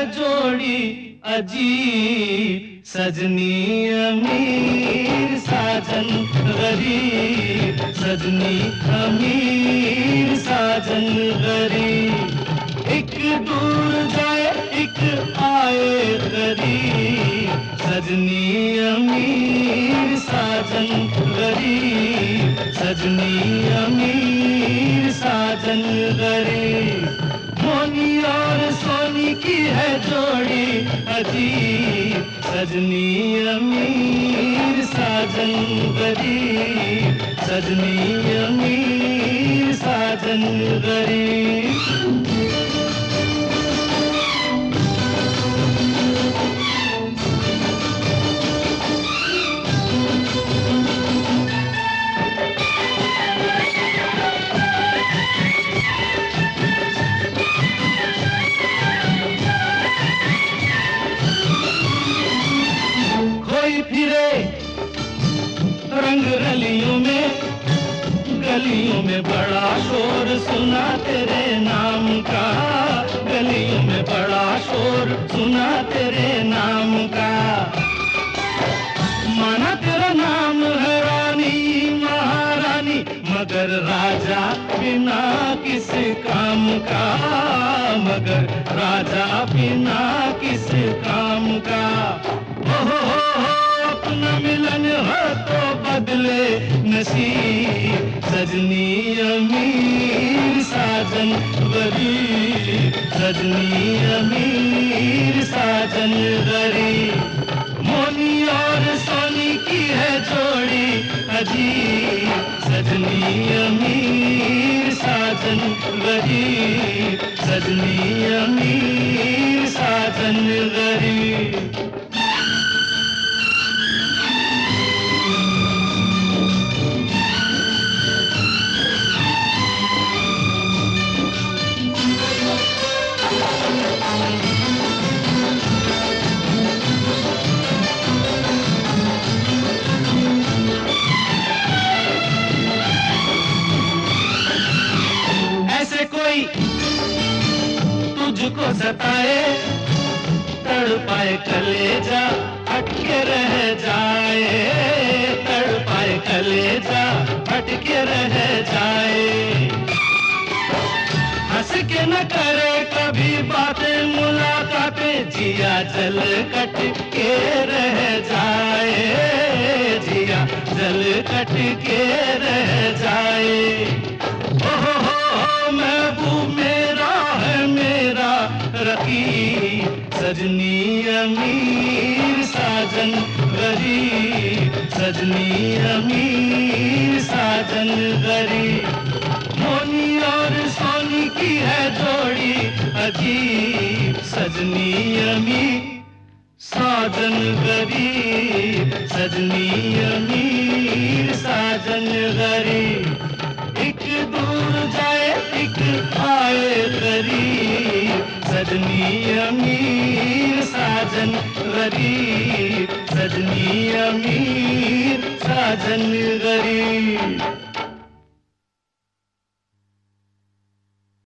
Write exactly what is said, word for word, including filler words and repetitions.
जोड़ी अजीब, सजनी अमीर साजन गरीब, सजनी अमीर साजन गरीब। एक दूर जाए एक आए करीब, सजनी अमीर साजन गरीब, सजनी अमीर साजन गरीब। मोनी और सोनी की है जोड़ी अजीब, सजनी अमीर साजन गरीब, सजनी अमीर साजन गरीब। फिरे रंग रलियों में, गलियों में बड़ा शोर सुना तेरे नाम का, गलियों में बड़ा शोर सुना तेरे नाम का। माना तेरा नाम है रानी महारानी, मगर राजा बिना किस काम का, मगर राजा बिना किस काम का। हो हो हो अपना मिलन हो तो बदले नसीब, सजनी अमीर साजन गरीब, सजनी अमीर साजन गरीब। मोनी और सोनी की है जोड़ी अजीब, सजनी अमीर साजन गरीब, सजनी अमीर साजन गरीब। कोई तुझको सताए, तड़पाए कलेजा हटके रह जाए, तड़पाए कलेजा हटके रह जाए। हंस के न करे कभी बातें मुलाकातें, जिया जल कट के रह जाए, जिया जल कट के रह जाए। ओहो हो महबूब मेरा है मेरा रकीब, सजनी अमीर साजन गरीब, सजनी अमीर साजन गरीब। मोनी और सोनी की है जोड़ी अजीब, सजनी अमीर साजन गरीब, सजनी अमीर साजन गरीब। एक दूर जाए एक आए करीब, सजनी अमीर साजन गरीब, सजनी अमीर साजन गरीब।